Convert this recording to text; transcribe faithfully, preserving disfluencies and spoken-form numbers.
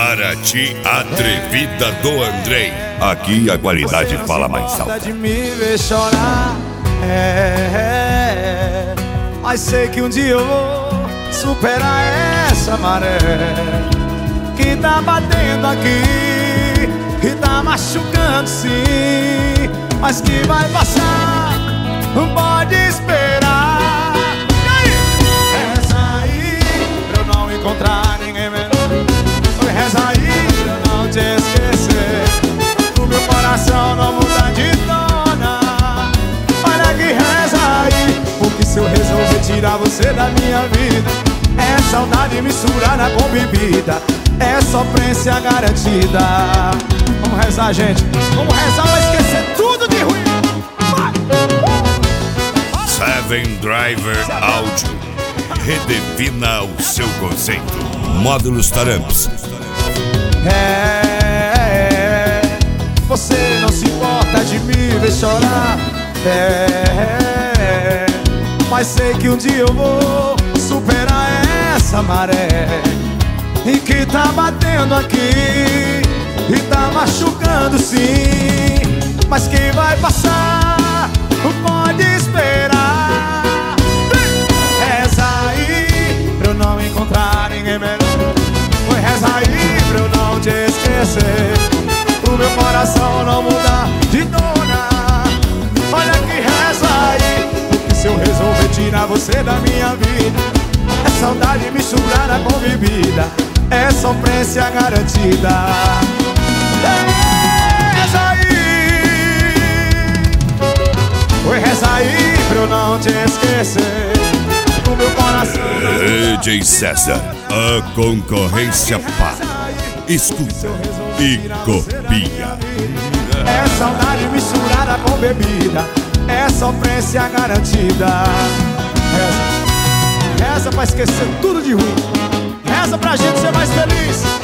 Paraty Atrevida do Andrei. Aqui a qualidade fala mais alto. De me ver chorar, é, é, mas sei que um dia eu vou superar essa maré que tá batendo aqui, que tá machucando sim, mas que vai passar, não pode esperar. E aí? Reza aí pra eu não encontrar ninguém melhor. Reza aí pra eu não te esquecer, o meu coração não muda de dona. Olha que reza aí, porque se eu resolver tirar você da minha vida, é saudade misturada com bebida, é sofrência garantida. Vamos rezar, gente, vamos rezar pra esquecer tudo de ruim. Vai! Seven Driver Audio redefina o seu conceito. Módulos Taramps. É, você não se importa de me ver chorar, é, mas sei que um dia eu vou superar essa maré e que tá batendo aqui e tá machucando sim, mas que vai passar, não pode esperar. Reza aí pra eu não encontrar ninguém melhor. Foi reza aí pra eu não te esquecer, o meu coração não mudar de dona. Olha que reza aí, porque se eu resolver tirar você da minha vida, é saudade misturada com bebida, é sofrência garantida. Reza aí, foi reza aí pra eu não te esquecer, o meu coração não D J César, a concorrência para. Escuta e copia. É saudade misturada com bebida, é sofrência garantida. Reza, reza pra esquecer tudo de ruim, reza pra gente ser mais feliz.